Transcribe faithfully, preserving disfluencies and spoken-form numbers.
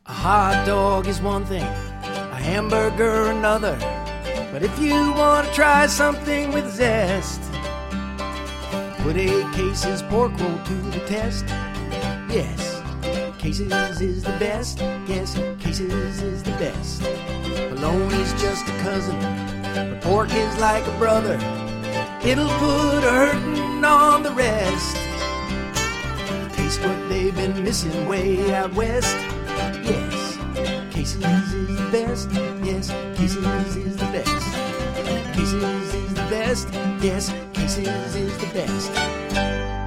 A hot dog is one thing, a hamburger another. But if you want to try something with zest, put a Case's pork roll to the test. Yes, Case's is the best. Yes, Case's is the best. Bologna's just a cousin, but pork is like a brother. It'll put a hurtin' on the rest. Taste what they've been missing way out west. Yes, Case's is the best. Yes, Case's is the best. Case's is the best. Yes, Case's is the best.